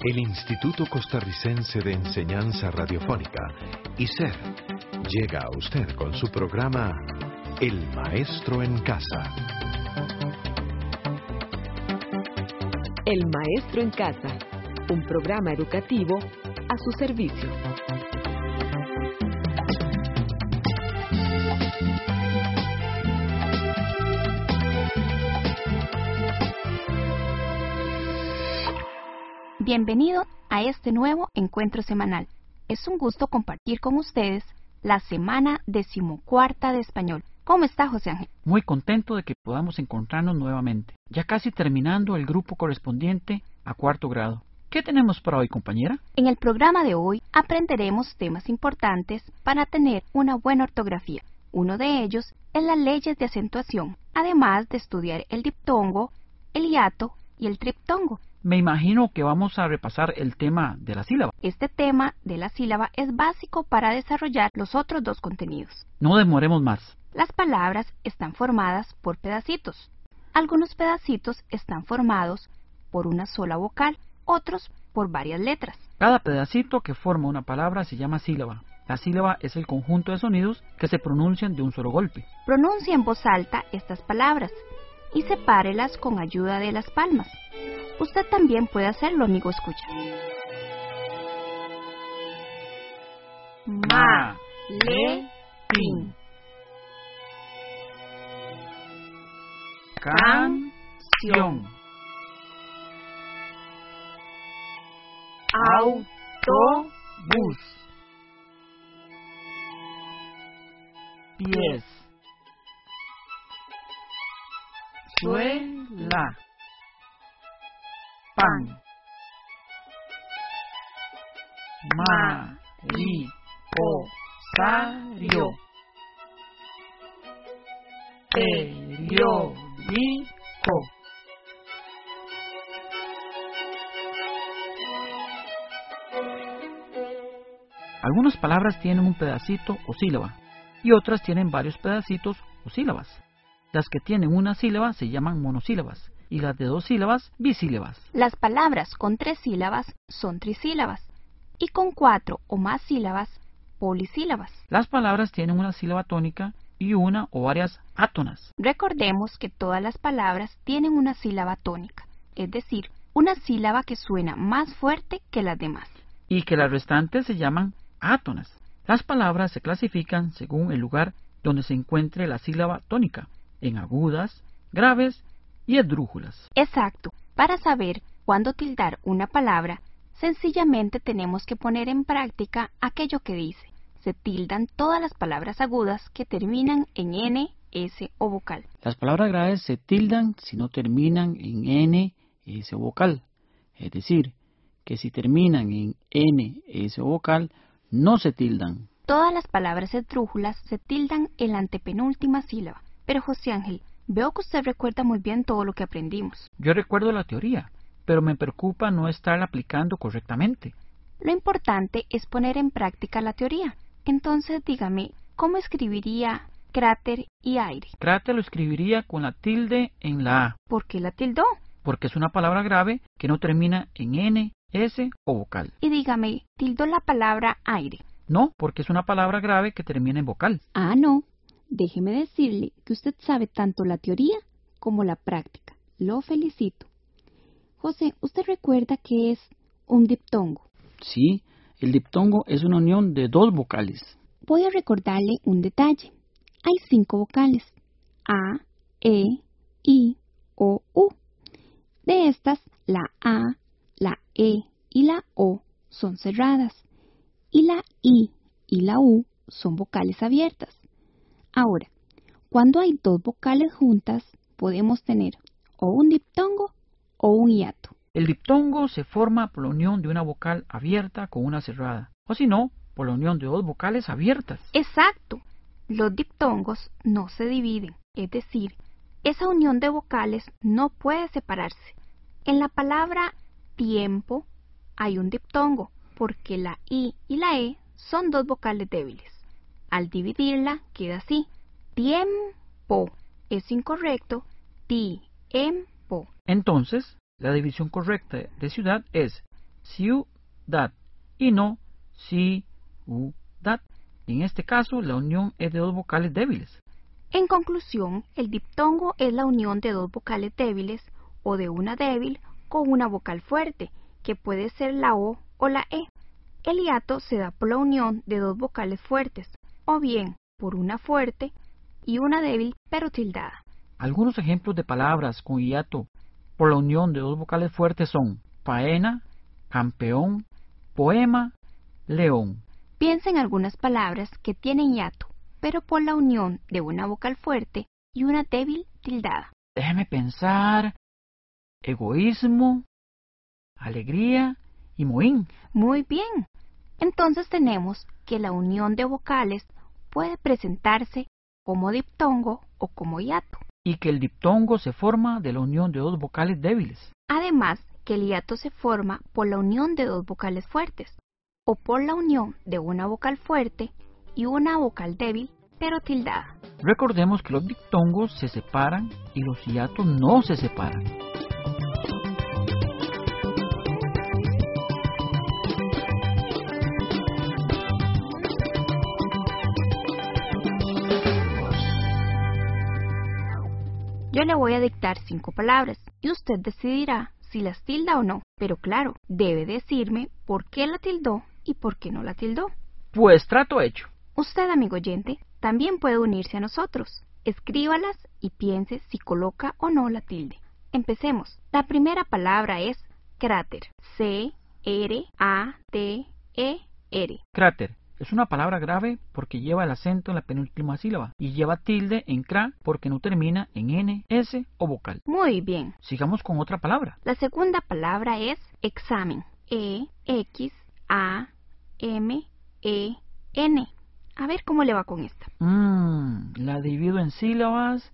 El Instituto Costarricense de Enseñanza Radiofónica, ICER, llega a usted con su programa El Maestro en Casa. El Maestro en Casa, un programa educativo a su servicio. Bienvenido a este nuevo encuentro semanal. Es un gusto compartir con ustedes la semana 14ª de español. ¿Cómo está, José Ángel? Muy contento de que podamos encontrarnos nuevamente, ya casi terminando el grupo correspondiente a 4º grado. ¿Qué tenemos para hoy, compañera? En el programa de hoy aprenderemos temas importantes para tener una buena ortografía. Uno de ellos es las leyes de acentuación, además de estudiar el diptongo, el hiato y el triptongo. Me imagino que vamos a repasar el tema de la sílaba. Este tema de la sílaba es básico para desarrollar los otros dos contenidos. No demoremos más. Las palabras están formadas por pedacitos. Algunos pedacitos están formados por una sola vocal, otros por varias letras. Cada pedacito que forma una palabra se llama sílaba. La sílaba es el conjunto de sonidos que se pronuncian de un solo golpe. Pronuncia en voz alta estas palabras y sepárelas con ayuda de las palmas. Usted también puede hacerlo, amigo escucha. Ma-le-tin. Canción. Autobús. Pies. Suela. Pan. Mariposario. Periódico. Algunas palabras tienen un pedacito o sílaba y otras tienen varios pedacitos o sílabas. Las que tienen una sílaba se llaman monosílabas y las de 2 sílabas, bisílabas. Las palabras con 3 sílabas son trisílabas y con 4 o más sílabas, polisílabas. Las palabras tienen una sílaba tónica y una o varias átonas. Recordemos que todas las palabras tienen una sílaba tónica, es decir, una sílaba que suena más fuerte que las demás. Y que las restantes se llaman átonas. Las palabras se clasifican según el lugar donde se encuentre la sílaba tónica, en agudas, graves y esdrújulas. Exacto. Para saber cuándo tildar una palabra, sencillamente tenemos que poner en práctica aquello que dice. Se tildan todas las palabras agudas que terminan en N, S o vocal. Las palabras graves se tildan si no terminan en N, S o vocal. Es decir, que si terminan en N, S o vocal, no se tildan. Todas las palabras esdrújulas se tildan en la antepenúltima sílaba. Pero José Ángel, veo que usted recuerda muy bien todo lo que aprendimos. Yo recuerdo la teoría, pero me preocupa no estarla aplicando correctamente. Lo importante es poner en práctica la teoría. Entonces dígame, ¿cómo escribiría cráter y aire? Cráter lo escribiría con la tilde en la A. ¿Por qué la tildó? Porque es una palabra grave que no termina en N, S o vocal. Y dígame, ¿tildó la palabra aire? No, porque es una palabra grave que termina en vocal. Ah, no. Déjeme decirle que usted sabe tanto la teoría como la práctica. Lo felicito. José, ¿usted recuerda qué es un diptongo? Sí, el diptongo es una unión de 2 vocales. Voy a recordarle un detalle. Hay 5 vocales. A, E, I, O, U. De estas, la A, la E y la O son cerradas. Y la I y la U son vocales abiertas. Ahora, cuando hay 2 vocales juntas, podemos tener o un diptongo o un hiato. El diptongo se forma por la unión de una vocal abierta con una cerrada, o si no, por la unión de 2 vocales abiertas. Exacto. Los diptongos no se dividen, es decir, esa unión de vocales no puede separarse. En la palabra tiempo hay un diptongo, porque la I y la E son 2 vocales débiles. Al dividirla queda así: tiempo. Es incorrecto, tiempo. Entonces, la división correcta de ciudad es ciudad y no ciudad. En este caso, la unión es de dos vocales débiles. En conclusión, el diptongo es la unión de dos vocales débiles o de una débil con una vocal fuerte, que puede ser la O o la E. El hiato se da por la unión de dos vocales fuertes, o bien por una fuerte y una débil pero tildada. Algunos ejemplos de palabras con hiato por la unión de dos vocales fuertes son faena, campeón, poema, león. Piensa en algunas palabras que tienen hiato, pero por la unión de una vocal fuerte y una débil tildada. Déjeme pensar. Egoísmo, alegría y mohín. Muy bien. Entonces tenemos que la unión de vocales puede presentarse como diptongo o como hiato. Y que el diptongo se forma de la unión de dos vocales débiles. Además, que el hiato se forma por la unión de dos vocales fuertes, o por la unión de una vocal fuerte y una vocal débil, pero tildada. Recordemos que los diptongos se separan y los hiatos no se separan. Yo le voy a dictar 5 palabras y usted decidirá si las tilda o no. Pero claro, debe decirme por qué la tildó y por qué no la tildó. Pues trato hecho. Usted, amigo oyente, también puede unirse a nosotros. Escríbalas y piense si coloca o no la tilde. Empecemos. La primera palabra es cráter. C-R-A-T-E-R. Cráter. Es una palabra grave porque lleva el acento en la penúltima sílaba y lleva tilde en cra porque no termina en n, s o vocal. Muy bien. Sigamos con otra palabra. La segunda palabra es examen. E-X-A-M-E-N. A ver cómo le va con esta. La divido en sílabas.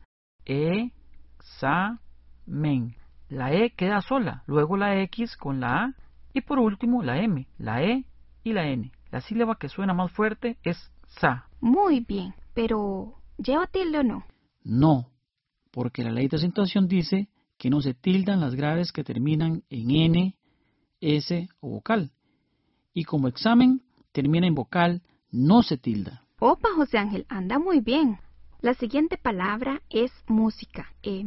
E-sa-men. La E queda sola, luego la X con la A y por último la M, la E y la N. La sílaba que suena más fuerte es sa. Muy bien, pero ¿lleva tilde o no? No, porque la ley de acentuación dice que no se tildan las graves que terminan en N, S o vocal. Y como examen termina en vocal, no se tilda. Opa, José Ángel, anda muy bien. La siguiente palabra es música.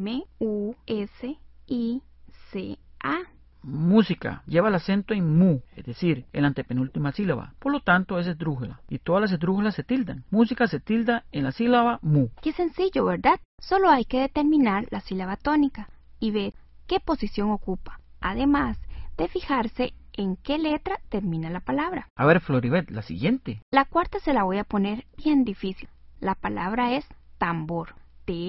M-U-S-I-C-A. Música lleva el acento en mu, es decir, en la antepenúltima sílaba. Por lo tanto, es esdrújula. Y todas las esdrújulas se tildan. Música se tilda en la sílaba mu. Qué sencillo, ¿verdad? Solo hay que determinar la sílaba tónica y ver qué posición ocupa. Además de fijarse en qué letra termina la palabra. A ver, Floribet, la siguiente. La cuarta se la voy a poner bien difícil. La palabra es tambor.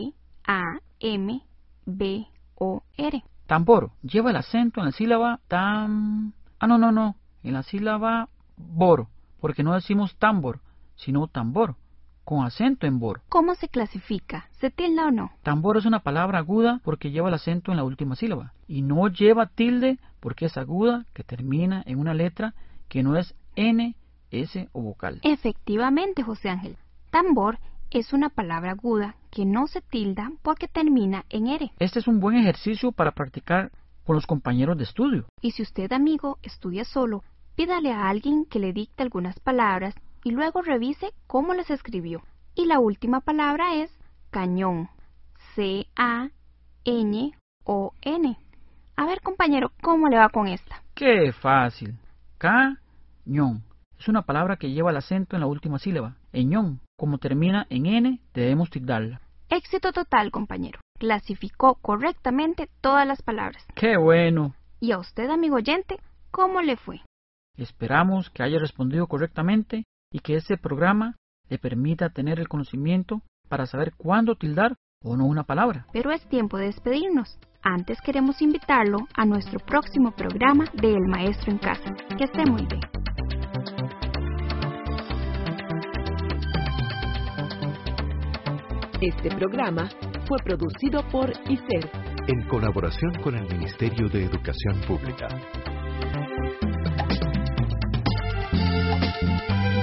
T-A-M-B-O-R. Tambor lleva el acento en la sílaba tam... No. En la sílaba bor, porque no decimos tambor, sino tambor, con acento en bor. ¿Cómo se clasifica? ¿Se tilda o no? Tambor es una palabra aguda porque lleva el acento en la última sílaba. Y no lleva tilde porque es aguda que termina en una letra que no es N, S o vocal. Efectivamente, José Ángel. Tambor es una palabra aguda que no se tilda porque termina en R. Este es un buen ejercicio para practicar con los compañeros de estudio. Y si usted, amigo, estudia solo, pídale a alguien que le dicte algunas palabras y luego revise cómo las escribió. Y la última palabra es cañón. C-A-Ñ-O-N. A ver, compañero, ¿cómo le va con esta? ¡Qué fácil! Cañón. Es una palabra que lleva el acento en la última sílaba. Eñón. Como termina en N, debemos tildarla. Éxito total, compañero. Clasificó correctamente todas las palabras. ¡Qué bueno! Y a usted, amigo oyente, ¿cómo le fue? Esperamos que haya respondido correctamente y que este programa le permita tener el conocimiento para saber cuándo tildar o no una palabra. Pero es tiempo de despedirnos. Antes queremos invitarlo a nuestro próximo programa de El Maestro en Casa. Que esté muy bien. Este programa fue producido por ICER en colaboración con el Ministerio de Educación Pública.